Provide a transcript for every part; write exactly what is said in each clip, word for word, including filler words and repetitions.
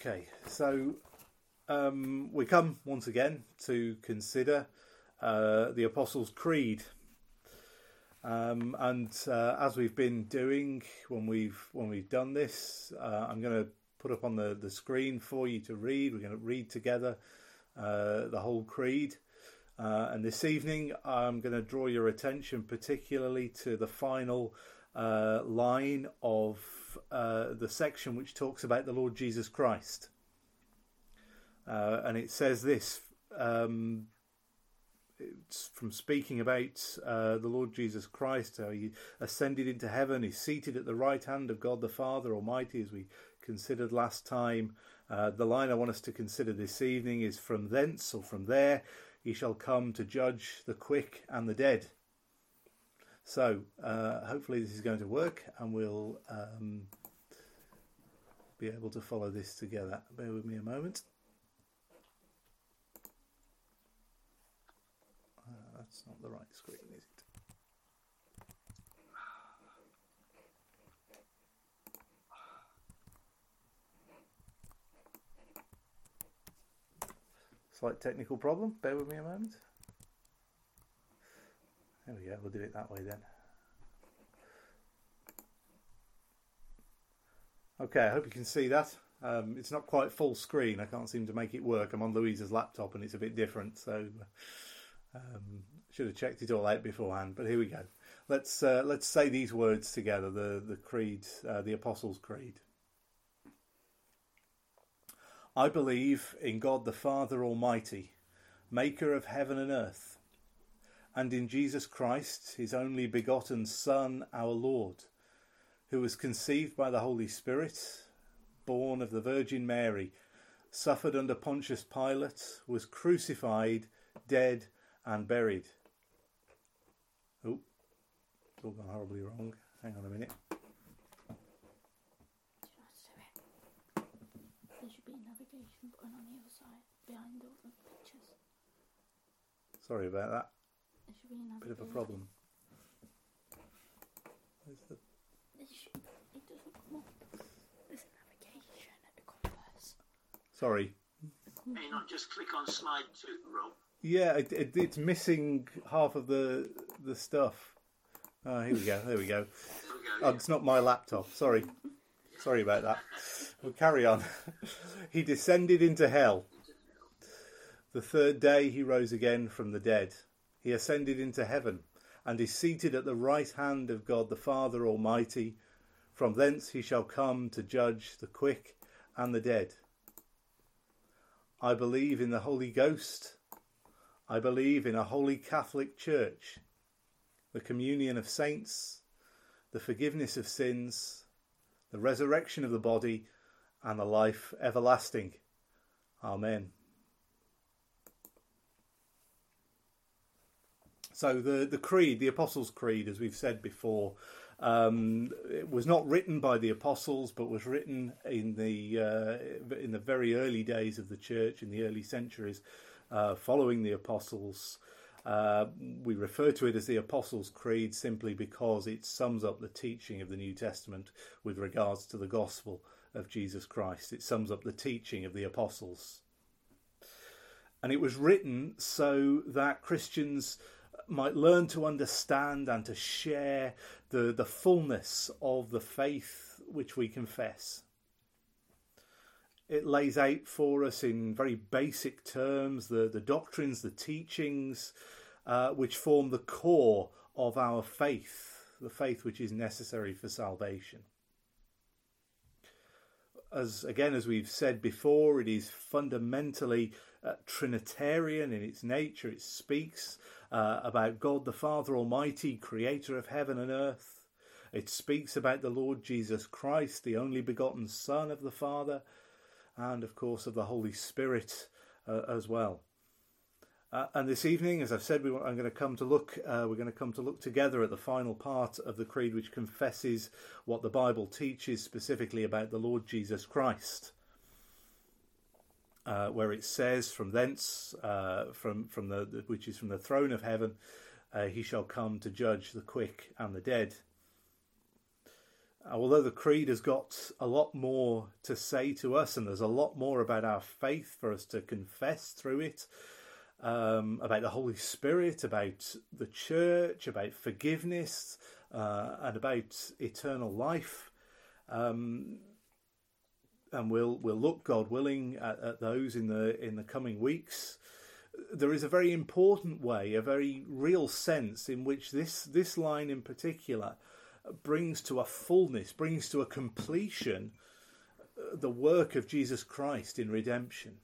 Okay, so um, we come once again to consider uh, the Apostles' Creed, um, and uh, as we've been doing when we've when we've done this, uh, I'm going to put up on the, the screen for you to read. We're going to read together uh, the whole Creed, uh, and this evening I'm going to draw your attention particularly to the final uh, line of Uh, the section which talks about the Lord Jesus Christ, uh, and it says this, um, it's from speaking about uh, the Lord Jesus Christ, how he ascended into heaven, he's seated at the right hand of God the Father Almighty, as we considered last time. Uh, the line I want us to consider this evening is, from thence, or from there, he shall come to judge the quick and the dead. So, uh, hopefully this is going to work, and we'll um, be able to follow this together. Bear with me a moment. Uh, that's not the right screen, is it? Slight technical problem. Bear with me a moment. There we go, we'll do it that way then. Okay, I hope you can see that. Um, it's not quite full screen. I can't seem to make it work. I'm on Louisa's laptop and it's a bit different, so um, should have checked it all out beforehand. But here we go. Let's uh, let's say these words together. The the creed, uh, the Apostles' Creed. I believe in God the Father Almighty, maker of heaven and earth, and in Jesus Christ, his only begotten Son, our Lord, who was conceived by the Holy Spirit, born of the Virgin Mary, suffered under Pontius Pilate, was crucified, dead, and buried. Oh, it's all gone horribly wrong. Hang on a minute. There should be a navigation button on the other side, behind all the pictures. Sorry about that. There should be a navigation. Bit of a problem. Where's the... It, should, it doesn't come up. There's a navigation at the compass. Sorry. Can you not just click on slide two, Rob? Yeah, it, it, it's missing half of the the stuff. Oh, here we go. There we go. There we go. Oh, it's not my laptop. Sorry. Sorry about that. We'll carry on. He descended into hell. The third day he rose again from the dead. He ascended into heaven and is seated at the right hand of God the Father Almighty. From thence he shall come to judge the quick and the dead. I believe in the Holy Ghost. I believe in a holy Catholic Church, the communion of saints, the forgiveness of sins, the resurrection of the body, and the life everlasting. Amen. So the, the creed, the Apostles' Creed, as we've said before, um, it was not written by the apostles, but was written in the uh, in the very early days of the church, in the early centuries uh, following the apostles. Uh, we refer to it as the Apostles' Creed simply because it sums up the teaching of the New Testament with regards to the gospel of Jesus Christ. It sums up the teaching of the apostles. And it was written so that Christians might learn to understand and to share the, the fullness of the faith which we confess. It lays out for us in very basic terms the, the doctrines, the teachings, uh, which form the core of our faith, the faith which is necessary for salvation. As again, as we've said before, it is fundamentally uh, Trinitarian in its nature. It speaks uh, about God the Father Almighty, creator of heaven and earth. It speaks about the Lord Jesus Christ, the only begotten Son of the Father, and of course of the Holy Spirit uh, as well. Uh, and this evening, as I've said, we want, I'm going to come to look. Uh, we're going to come to look together at the final part of the Creed, which confesses what the Bible teaches specifically about the Lord Jesus Christ, uh, where it says, "From thence, uh, from from the, the which is from the throne of heaven, uh, he shall come to judge the quick and the dead." Although the Creed has got a lot more to say to us, and there's a lot more about our faith for us to confess through it, um, about the Holy Spirit, about the church, about forgiveness, uh, and about eternal life. Um, and we'll we'll look, God willing, at, at those in the in the coming weeks. There is a very important way, a very real sense in which this this line in particular brings to a fullness, brings to a completion the work of Jesus Christ in redemption.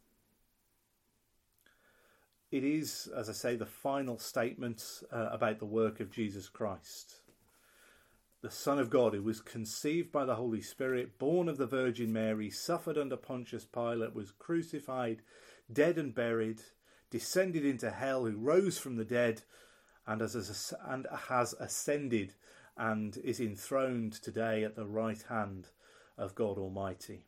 It is, as I say, the final statement uh, about the work of Jesus Christ. The Son of God, who was conceived by the Holy Spirit, born of the Virgin Mary, suffered under Pontius Pilate, was crucified, dead and buried, descended into hell, who rose from the dead, and has, and has ascended and is enthroned today at the right hand of God Almighty.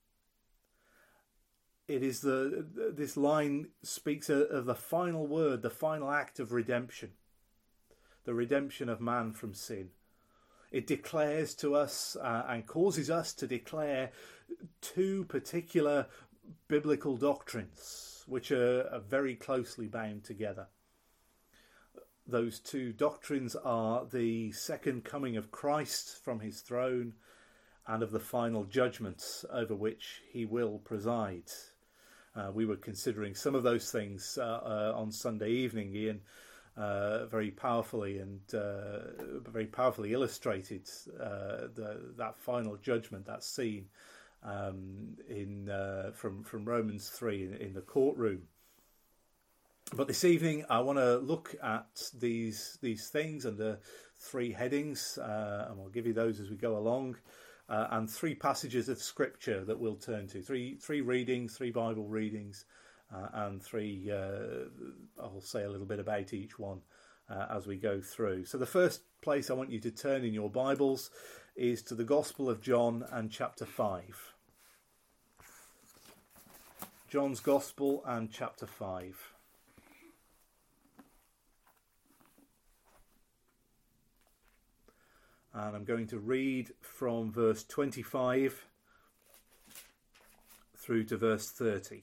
It is the this line speaks of the final word, the final act of redemption, the redemption of man from sin. It declares to us uh, and causes us to declare two particular biblical doctrines which are, are very closely bound together. Those two doctrines are the second coming of Christ from his throne and of the final judgment over which he will preside. Uh, we were considering some of those things uh, uh, on Sunday evening, Ian, uh, very powerfully and uh, very powerfully illustrated uh, the, that final judgment, that scene um, in uh, from from Romans three in, in the courtroom. But this evening, I want to look at these these things under three headings, uh, and we'll give you those as we go along, uh, and three passages of Scripture that we'll turn to. Three three readings, three Bible readings, uh, and three, uh, I'll say a little bit about each one uh, as we go through. So the first place I want you to turn in your Bibles is to the Gospel of John and chapter five. John's Gospel and chapter five. And I'm going to read from verse twenty-five through to verse thirty.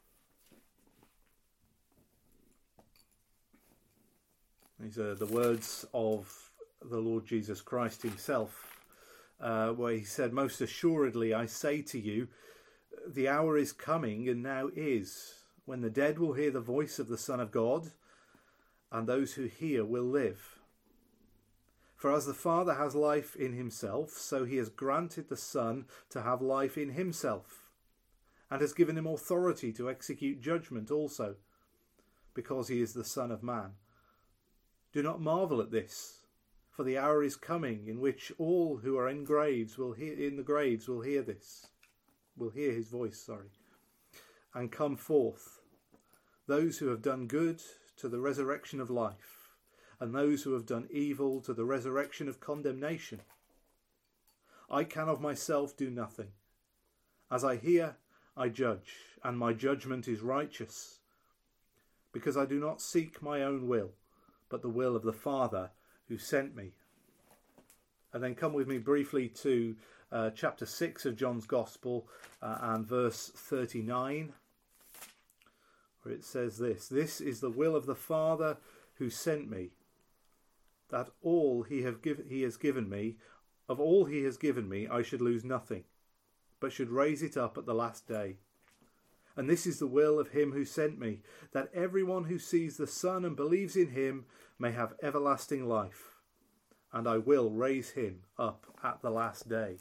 These are the words of the Lord Jesus Christ himself, uh, where he said, "Most assuredly I say to you, the hour is coming, and now is, when the dead will hear the voice of the Son of God, and those who hear will live. For as the Father has life in himself, so he has granted the Son to have life in himself, and has given him authority to execute judgment also, because he is the Son of Man. Do not marvel at this, for the hour is coming in which all who are in graves will hear in the graves will hear this, will hear his voice, sorry, and come forth, those who have done good to the resurrection of life, and those who have done evil to the resurrection of condemnation. I can of myself do nothing. As I hear, I judge, and my judgment is righteous, because I do not seek my own will, but the will of the Father who sent me." And then come with me briefly to uh, chapter six of John's Gospel uh, and verse thirty-nine, where it says this, "This is the will of the Father who sent me, that all he have give, he has given me, of all he has given me, I should lose nothing, but should raise it up at the last day. And this is the will of him who sent me, that everyone who sees the Son and believes in him may have everlasting life, and I will raise him up at the last day."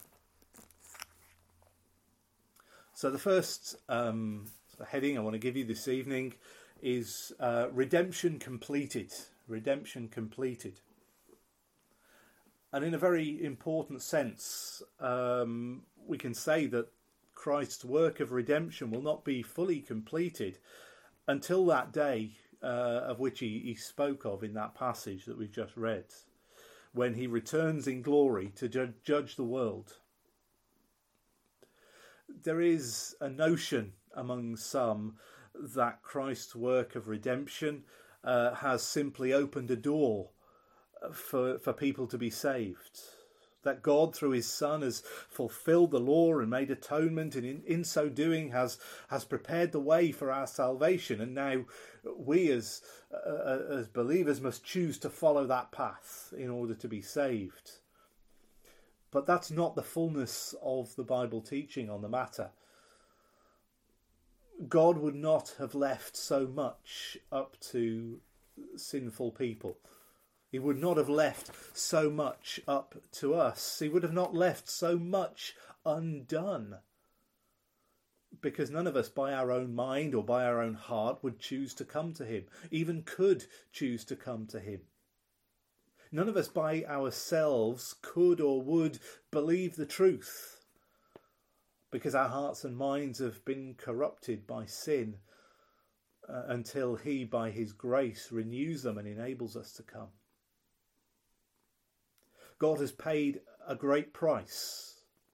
So the first um, heading I want to give you this evening is uh, redemption completed. Redemption completed. And in a very important sense, um, we can say that Christ's work of redemption will not be fully completed until that day uh, of which he, he spoke of in that passage that we've just read, when he returns in glory to ju- judge the world. There is a notion among some that Christ's work of redemption uh, has simply opened a door for, for people to be saved, that God, through his Son, has fulfilled the law and made atonement, and in, in so doing has, has prepared the way for our salvation. And now we as, uh, as believers must choose to follow that path in order to be saved. But that's not the fullness of the Bible teaching on the matter. God would not have left so much up to sinful people. He would not have left so much up to us. He would have not left so much undone. Because none of us by our own mind or by our own heart would choose to come to him, even could choose to come to him. None of us by ourselves could or would believe the truth, because our hearts and minds have been corrupted by sin uh, until he, by his grace, renews them and enables us to come. God has paid a great price,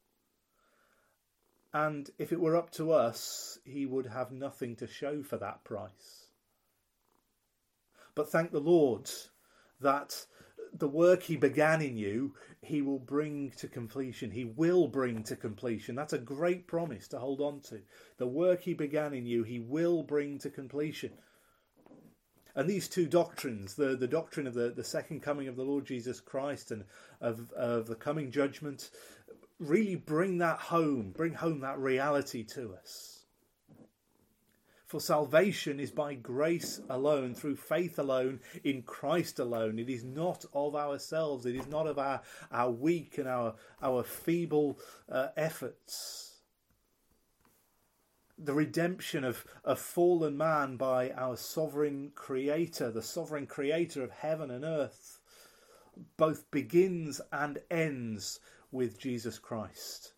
and if it were up to us, he would have nothing to show for that price. But thank the Lord that the work he began in you, he will bring to completion. He will bring to completion. That's a great promise to hold on to. The work he began in you, he will bring to completion. And these two doctrines, the, the doctrine of the, the second coming of the Lord Jesus Christ and of, of the coming judgment, really bring that home, bring home that reality to us. For salvation is by grace alone, through faith alone, in Christ alone. It is not of ourselves. It is not of our, our weak and our, our feeble uh, efforts. The redemption of, of fallen man by our sovereign creator, the sovereign creator of heaven and earth, both begins and ends with Jesus Christ.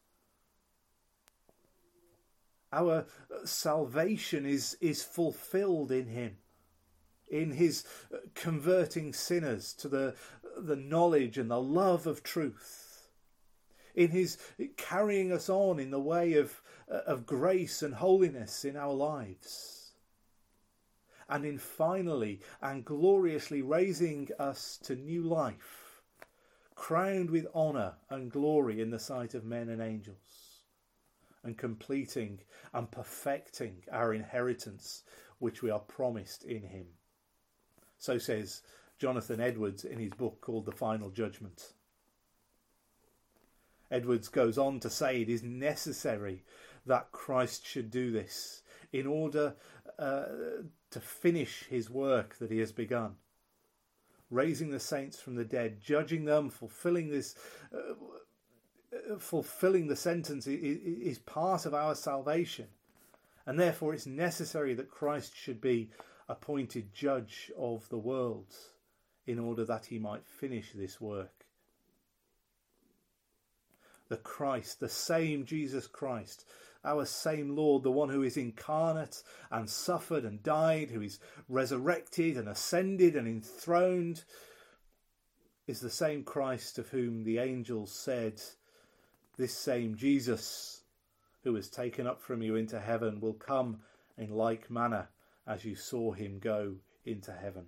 Our salvation is, is fulfilled in him, in his converting sinners to the, the knowledge and the love of truth, in his carrying us on in the way of, of grace and holiness in our lives, and in finally and gloriously raising us to new life, crowned with honour and glory in the sight of men and angels, and completing and perfecting our inheritance which we are promised in him. So says Jonathan Edwards in his book called The Final Judgment. Edwards goes on to say it is necessary that Christ should do this in order uh, to finish his work that he has begun, raising the saints from the dead, judging them, fulfilling this uh, fulfilling the sentence is part of our salvation, and therefore it's necessary that Christ should be appointed judge of the world in order that he might finish this work. The Christ, the same Jesus Christ, our same Lord, the one who is incarnate and suffered and died, who is resurrected and ascended and enthroned, is the same Christ of whom the angels said, "This same Jesus who was taken up from you into heaven will come in like manner as you saw him go into heaven."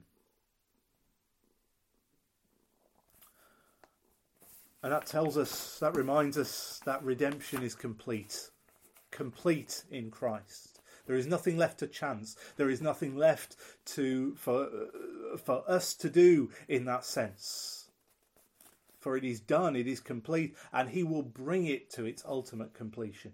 And that tells us, that reminds us that redemption is complete. Complete in Christ. There is nothing left to chance. There is nothing left to for, for us to do in that sense. For it is done, it is complete, and he will bring it to its ultimate completion.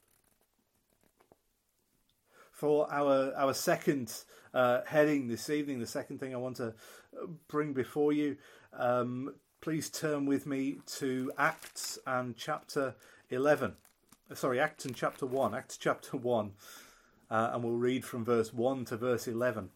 For our, our second uh, heading this evening, the second thing I want to bring before you, um, please turn with me to Acts and chapter eleven. Sorry, Acts and chapter one. Acts chapter one. Uh, and we'll read from verse one to verse eleven.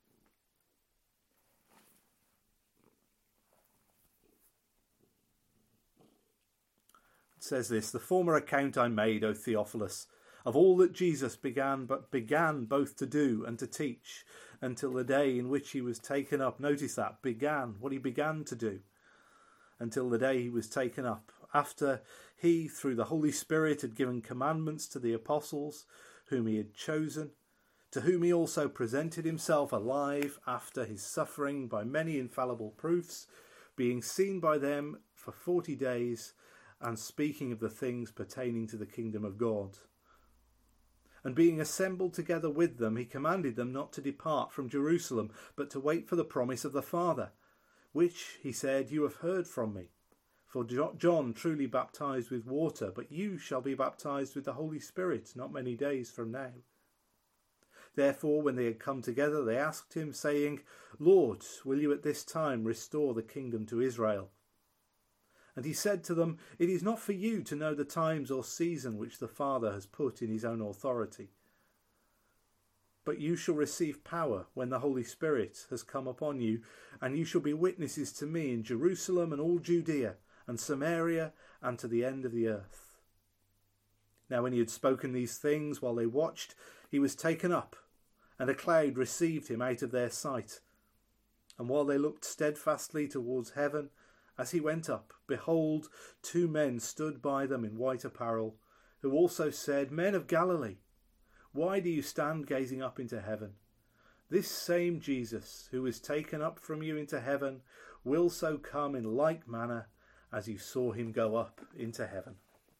It says this: "The former account I made, O Theophilus, of all that Jesus began, but began both to do and to teach, until the day in which he was taken up." Notice that, began, what he began to do, until the day he was taken up, after he, through the Holy Spirit, had given commandments to the apostles whom he had chosen, to whom he also presented himself alive after his suffering by many infallible proofs, being seen by them for forty days, and speaking of the things pertaining to the kingdom of God. And being assembled together with them, he commanded them not to depart from Jerusalem, but to wait for the promise of the Father, which, he said, you have heard from me. For John truly baptized with water, but you shall be baptized with the Holy Spirit not many days from now. Therefore, when they had come together, they asked him, saying, Lord, will you at this time restore the kingdom to Israel? And he said to them, It is not for you to know the times or season which the Father has put in his own authority. But you shall receive power when the Holy Spirit has come upon you, and you shall be witnesses to me in Jerusalem and all Judea and Samaria and to the end of the earth. Now when he had spoken these things while they watched, he was taken up, and a cloud received him out of their sight. And while they looked steadfastly towards heaven, as he went up, behold, two men stood by them in white apparel, who also said, Men of Galilee, why do you stand gazing up into heaven? This same Jesus, who was taken up from you into heaven, will so come in like manner as you saw him go up into heaven.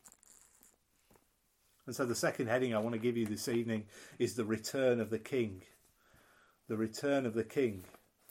And so the second heading I want to give you this evening is the return of the King. The return of the King.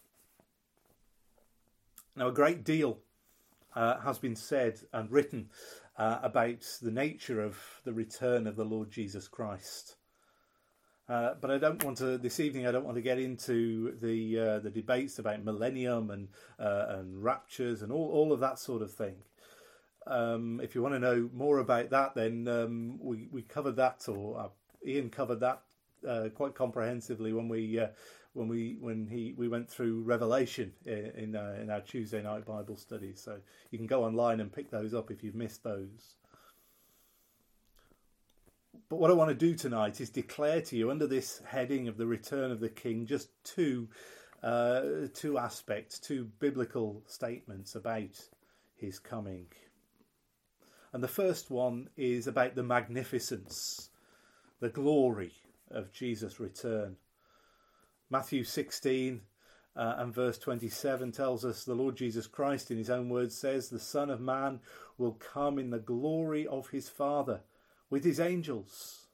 Now, a great deal uh, has been said and written uh, about the nature of the return of the Lord Jesus Christ. Uh, but I don't want to, this evening, I don't want to get into the uh, the debates about millennium and uh, and raptures and all, all of that sort of thing. Um, if you want to know more about that, then um, we, we covered that, or uh, Ian covered that uh, quite comprehensively when we uh, when we when he we went through Revelation in in, uh, in our Tuesday night Bible studies. So you can go online and pick those up if you've missed those. But what I want to do tonight is declare to you, under this heading of the return of the King, just two uh, two aspects, two biblical statements about his coming. And the first one is about the magnificence, the glory of Jesus' return. Matthew sixteen uh, and verse twenty-seven tells us the Lord Jesus Christ, in his own words, says, The Son of Man will come in the glory of his Father with his angels,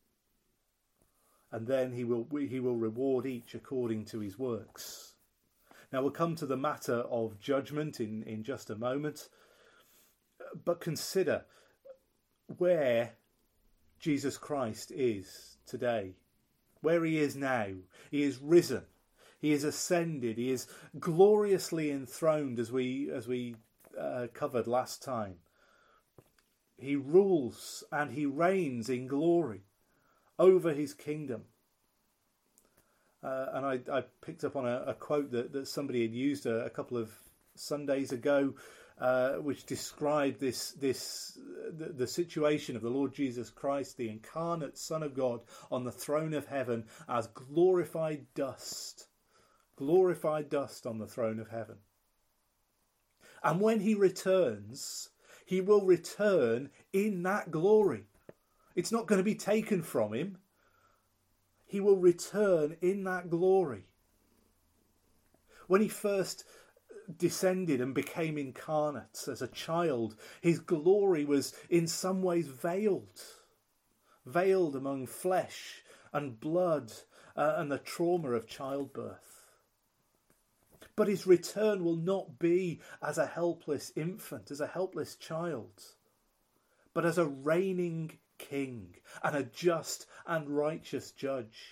and then he will he will reward each according to his works. Now we'll come to the matter of judgment in, in just a moment, but consider where Jesus Christ is today, where he is now. He is risen, he is ascended, he is gloriously enthroned, as we as we uh, covered last time. He rules and he reigns in glory over his kingdom. Uh, and I, I picked up on a, a quote that, that somebody had used a, a couple of Sundays ago, uh, which described this this the, the situation of the Lord Jesus Christ, the incarnate Son of God, on the throne of heaven as glorified dust. Glorified dust on the throne of heaven. And when he returns, he will return in that glory. It's not going to be taken from him. He will return in that glory. When he first descended and became incarnate as a child, his glory was in some ways veiled. Veiled among flesh and blood uh, and the trauma of childbirth. But his return will not be as a helpless infant, as a helpless child, but as a reigning king and a just and righteous judge.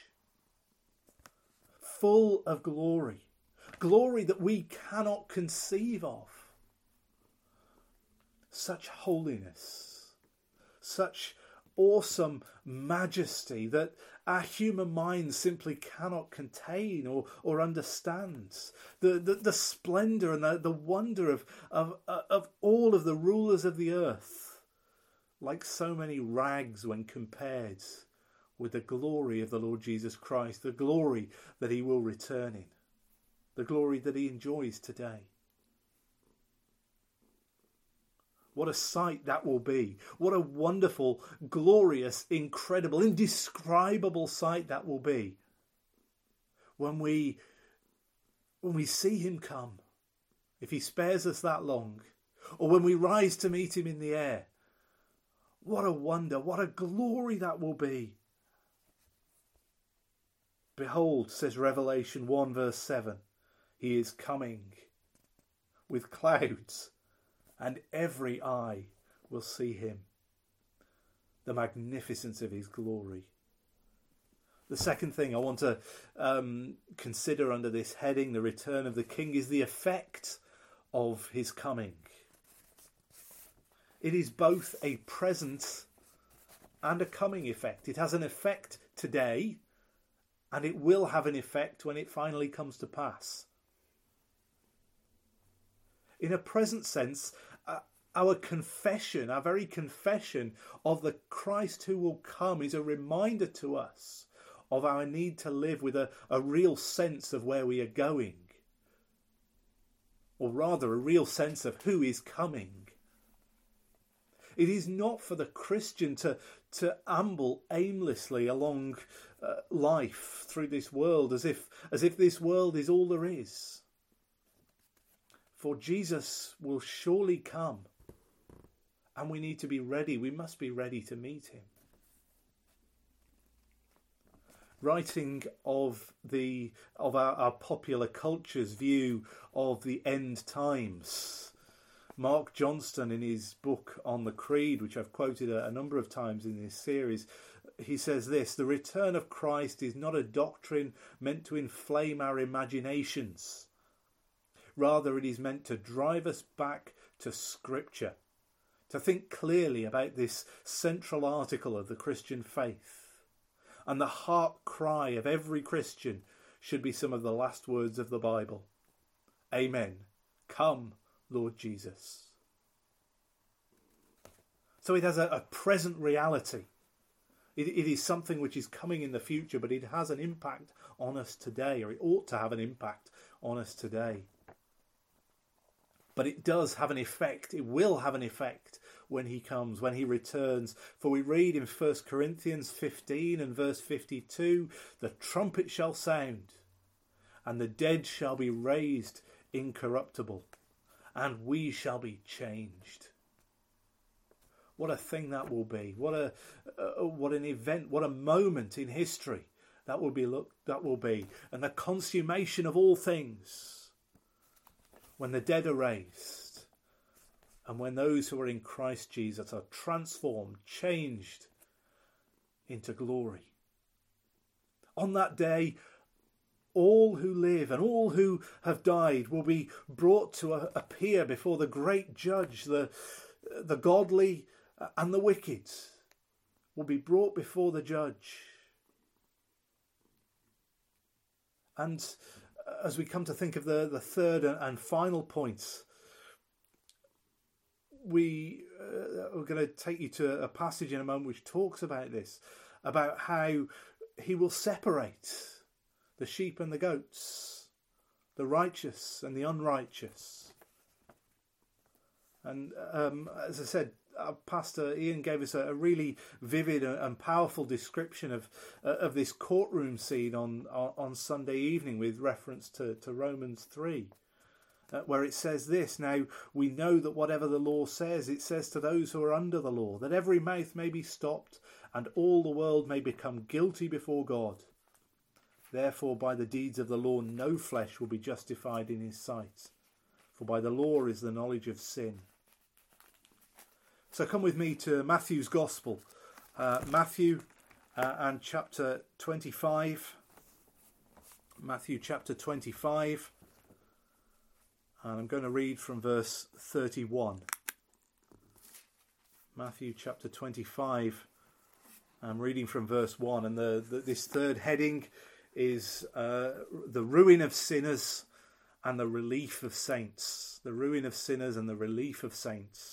Full of glory, glory that we cannot conceive of. Such holiness, such awesome majesty that our human minds simply cannot contain or, or understand. The, the, the splendour and the, the wonder of, of, of all of the rulers of the earth, like so many rags when compared with the glory of the Lord Jesus Christ, the glory that he will return in, the glory that he enjoys today. What a sight that will be. What a wonderful, glorious, incredible, indescribable sight that will be. When we, when we see him come, if he spares us that long, or when we rise to meet him in the air. What a wonder, what a glory that will be. Behold, says Revelation one verse seven, he is coming with clouds, and every eye will see him. The magnificence of his glory. The second thing I want to um, consider under this heading, the return of the King, is the effect of his coming. It is both a present and a coming effect. It has an effect today, and it will have an effect when it finally comes to pass. In a present sense, uh, our confession, our very confession of the Christ who will come is a reminder to us of our need to live with a, a real sense of where we are going. Or rather, a real sense of who is coming. It is not for the Christian to, to amble aimlessly along uh, life through this world as if, as if this world is all there is. For Jesus will surely come, and we need to be ready. We must be ready to meet him. Writing of the of our, our popular culture's view of the end times, Mark Johnston, in his book on the Creed, which I've quoted a, a number of times in this series, he says this: the return of Christ is not a doctrine meant to inflame our imaginations. Rather, it is meant to drive us back to Scripture, to think clearly about this central article of the Christian faith. And the heart cry of every Christian should be some of the last words of the Bible. Amen. Come, Lord Jesus. So it has a, a present reality. It, it is something which is coming in the future, but it has an impact on us today, or it ought to have an impact on us today. But it does have an effect. It will have an effect when he comes, when he returns. For we read in First Corinthians fifteen and verse fifty-two, the trumpet shall sound, and the dead shall be raised incorruptible, and we shall be changed. What a thing that will be. What a uh, what an event, what a moment in history that will be. Look, that will be. And the consummation of all things. When the dead are raised, and when those who are in Christ Jesus are transformed, changed into glory. On that day, all who live and all who have died will be brought to appear before the great judge. The, the godly and the wicked will be brought before the judge. And as we come to think of the, the third and final point, we, uh, we're going to take you to a passage in a moment which talks about this, about how he will separate the sheep and the goats, the righteous and the unrighteous. And um, as I said, our Pastor Ian gave us a, a really vivid and powerful description of uh, of this courtroom scene on, on, on Sunday evening with reference to, to Romans three, uh, where it says this: now we know that whatever the law says, it says to those who are under the law, that every mouth may be stopped and all the world may become guilty before God. Therefore, by the deeds of the law, no flesh will be justified in his sight, for by the law is the knowledge of sin. So come with me to Matthew's Gospel, uh, Matthew uh, and chapter twenty-five. Matthew chapter twenty-five, and I'm going to read from verse thirty-one. Matthew chapter twenty-five, I'm reading from verse one, and the, the, this third heading is uh, the ruin of sinners and the relief of saints. The ruin of sinners and the relief of saints.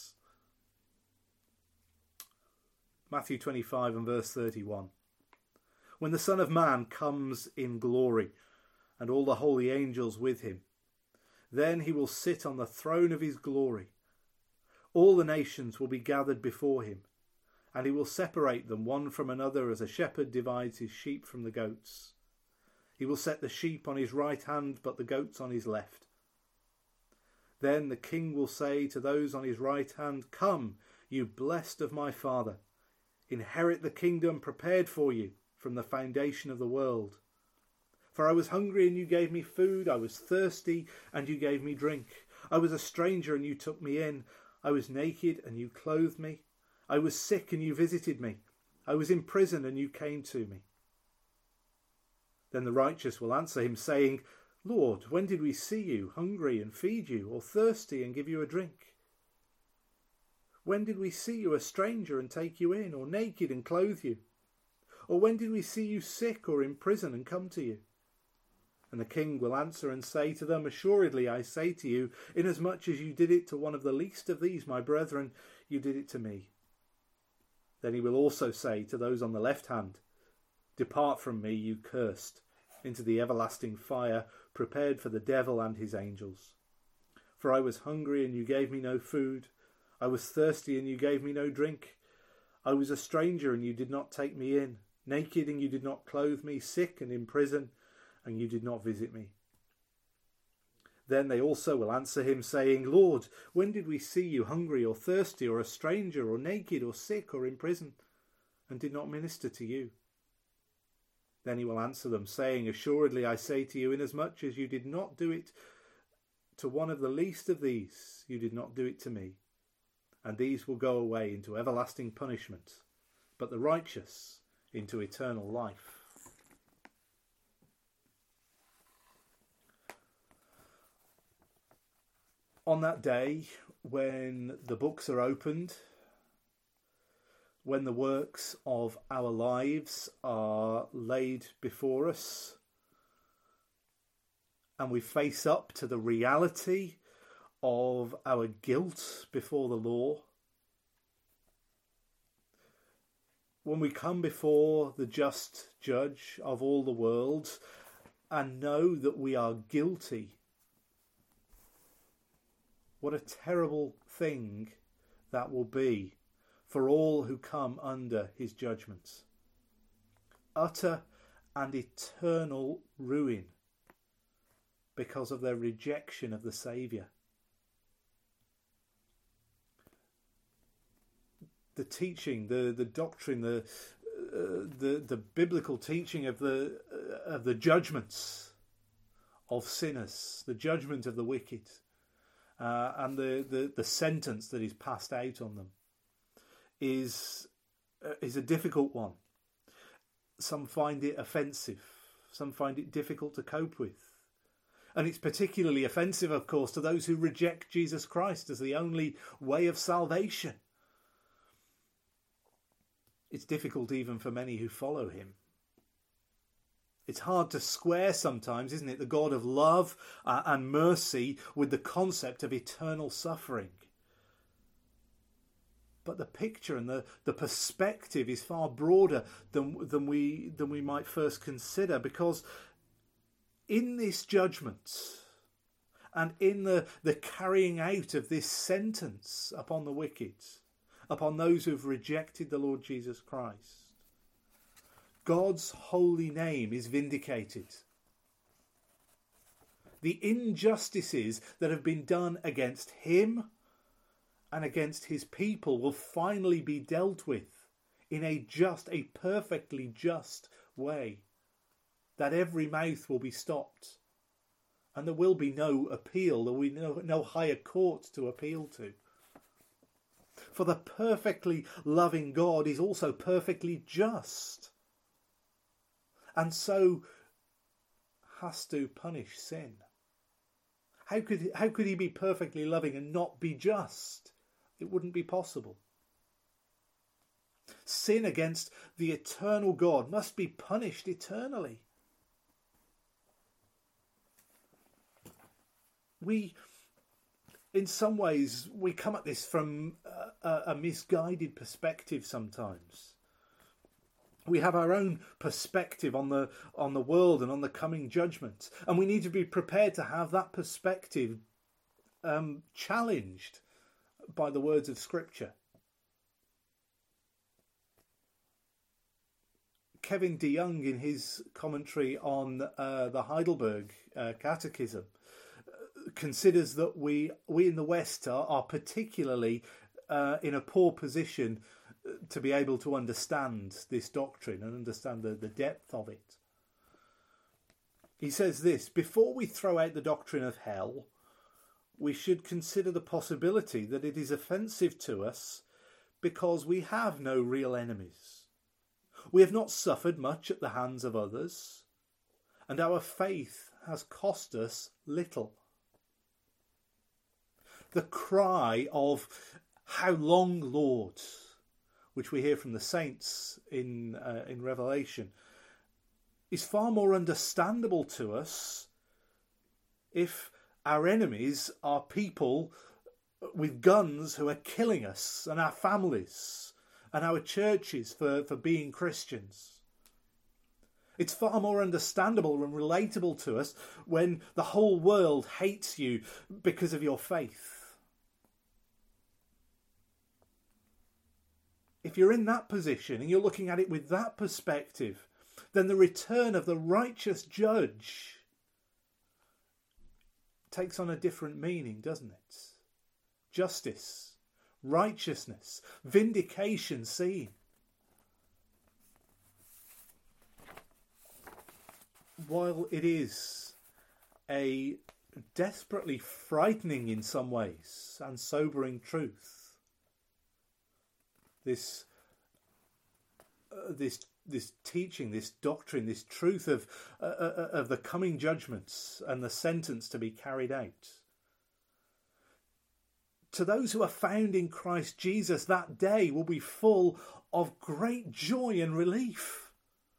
Matthew twenty-five and verse thirty-one. When the Son of Man comes in glory, and all the holy angels with him, then he will sit on the throne of his glory. All the nations will be gathered before him, and he will separate them one from another as a shepherd divides his sheep from the goats. He will set the sheep on his right hand, but the goats on his left. Then the king will say to those on his right hand, "Come, you blessed of my Father, inherit the kingdom prepared for you from the foundation of the world. For I was hungry and you gave me food. I was thirsty and you gave me drink. I was a stranger and you took me in. I was naked and you clothed me. I was sick and you visited me. I was in prison and you came to me." Then the righteous will answer him, saying, "Lord, when did we see you hungry and feed you, or thirsty and give you a drink? When did we see you a stranger and take you in, or naked and clothe you? Or when did we see you sick or in prison and come to you?" And the king will answer and say to them, "Assuredly I say to you, inasmuch as you did it to one of the least of these my brethren, you did it to me." Then he will also say to those on the left hand, "Depart from me, you cursed, into the everlasting fire prepared for the devil and his angels. For I was hungry and you gave me no food. I was thirsty and you gave me no drink. I was a stranger and you did not take me in, naked and you did not clothe me, sick and in prison and you did not visit me." Then they also will answer him, saying, "Lord, when did we see you hungry or thirsty or a stranger or naked or sick or in prison and did not minister to you?" Then he will answer them, saying, "Assuredly I say to you, inasmuch as you did not do it to one of the least of these, you did not do it to me. And these will go away into everlasting punishment, but the righteous into eternal life." On that day, when the books are opened, when the works of our lives are laid before us, and we face up to the reality of our guilt before the law, when we come before the just judge of all the world and know that we are guilty, what a terrible thing that will be for all who come under his judgments. Utter and eternal ruin because of their rejection of the Saviour. The teaching, the, the doctrine, the, uh, the the biblical teaching of the uh, of the judgments of sinners, the judgment of the wicked, uh, and the, the, the sentence that is passed out on them, is uh, is a difficult one. Some find it offensive. Some find it difficult to cope with. And it's particularly offensive, of course, to those who reject Jesus Christ as the only way of salvation. It's difficult even for many who follow him. It's hard to square sometimes, isn't it, the God of love uh, and mercy with the concept of eternal suffering. But the picture and the, the perspective is far broader than, than, we, than we might first consider, because in this judgment and in the, the carrying out of this sentence upon the wicked, upon those who have rejected the Lord Jesus Christ, God's holy name is vindicated. The injustices that have been done against him and against his people will finally be dealt with in a just, a perfectly just way. That every mouth will be stopped. And there will be no appeal. There will be no, no higher court to appeal to. For the perfectly loving God is also perfectly just, and so has to punish sin. How could, how could he be perfectly loving and not be just? It wouldn't be possible. Sin against the eternal God must be punished eternally. We, in some ways, we come at this from a, a misguided perspective sometimes. We have our own perspective on the on the world and on the coming judgment, and we need to be prepared to have that perspective um, challenged by the words of Scripture. Kevin DeYoung, in his commentary on uh, the Heidelberg uh, Catechism, considers that we we in the West are, are particularly uh, in a poor position to be able to understand this doctrine and understand the, the depth of it. He says this: before we throw out the doctrine of hell, we should consider the possibility that it is offensive to us because we have no real enemies. We have not suffered much at the hands of others, and our faith has cost us little. The cry of "How long, Lord?" which we hear from the saints in uh, in Revelation, is far more understandable to us if our enemies are people with guns who are killing us and our families and our churches for, for being Christians. It's far more understandable and relatable to us when the whole world hates you because of your faith. If you're in that position and you're looking at it with that perspective, then the return of the righteous judge takes on a different meaning, doesn't it? Justice, righteousness, vindication seen. While it is a desperately frightening in some ways and sobering truth, this uh, this this teaching, this doctrine, this truth of uh, uh, of the coming judgments and the sentence to be carried out, to those who are found in Christ Jesus, that day will be full of great joy and relief.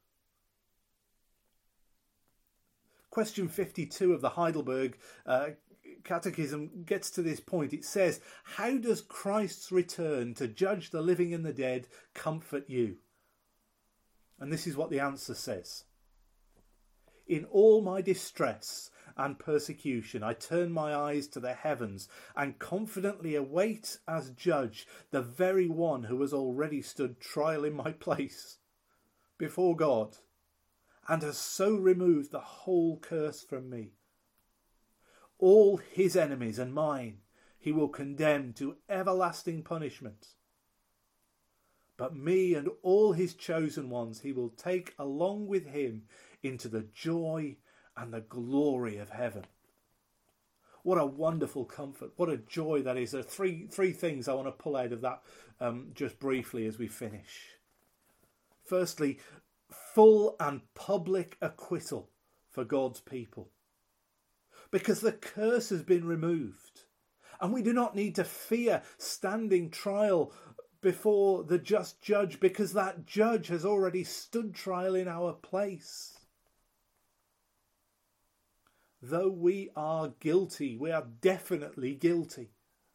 Question fifty-two of the Heidelberg uh, Catechism gets to this point. It says, "How does Christ's return to judge the living and the dead comfort you?" And this is what the answer says: "In all my distress and persecution, I turn my eyes to the heavens and confidently await as judge the very one who has already stood trial in my place before God and has so removed the whole curse from me. All his enemies and mine he will condemn to everlasting punishment. But me and all his chosen ones he will take along with him into the joy and the glory of heaven." What a wonderful comfort. What a joy that is. There are three, three things I want to pull out of that um, just briefly as we finish. Firstly, full and public acquittal for God's people, because the curse has been removed and we do not need to fear standing trial before the just judge, because that judge has already stood trial in our place. Though we are guilty, we are definitely guilty,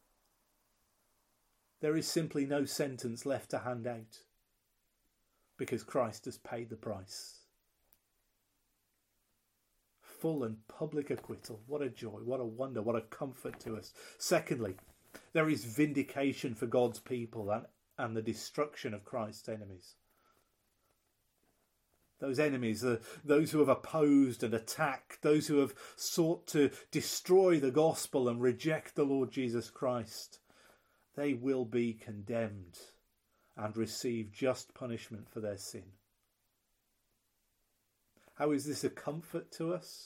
there is simply no sentence left to hand out, because Christ has paid the price. Full and public acquittal. What a joy, what a wonder, what a comfort to us. Secondly, there is vindication for God's people and, and the destruction of Christ's enemies. Those enemies, uh, those who have opposed and attacked, those who have sought to destroy the gospel and reject the Lord Jesus Christ, they will be condemned and receive just punishment for their sin. How is this a comfort to us?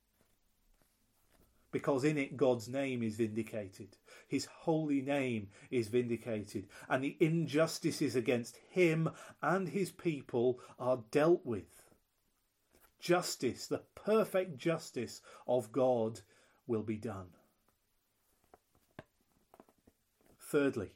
Because in it God's name is vindicated. His holy name is vindicated. And the injustices against him and his people are dealt with. Justice, the perfect justice of God, will be done. Thirdly,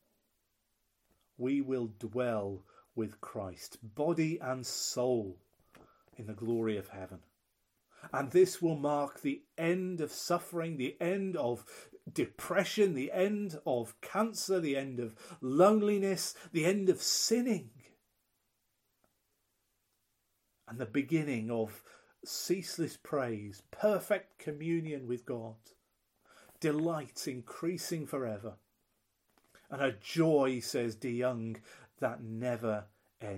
we will dwell with Christ, body and soul, in the glory of heaven. And this will mark the end of suffering, the end of depression, the end of cancer, the end of loneliness, the end of sinning, and the beginning of ceaseless praise, perfect communion with God, delight increasing forever, and a joy, says De Young, that never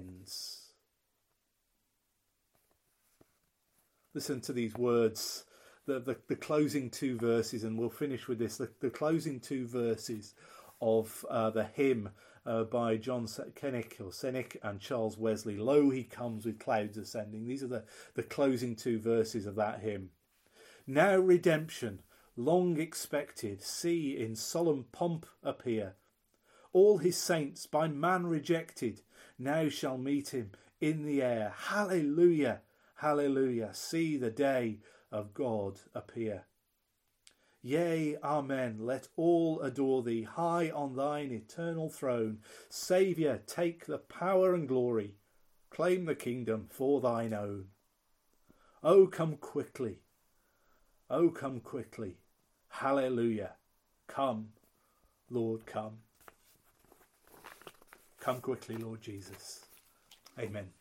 ends. Listen to these words the, the, the closing two verses, and we'll finish with this, the, the closing two verses of uh, the hymn uh, by John Kennick or Sennick and Charles Wesley, Lo, he comes with clouds ascending. These are the, the closing two verses of that hymn. Now redemption, long expected, see in solemn pomp appear. All his saints by man rejected now shall meet him in the air. Hallelujah, hallelujah, see the day of God appear. Yea, amen, let all adore thee, high on thine eternal throne. Saviour, take the power and glory, claim the kingdom for thine own. O come quickly, O come quickly, hallelujah, come, Lord, come. Come quickly, Lord Jesus. Amen.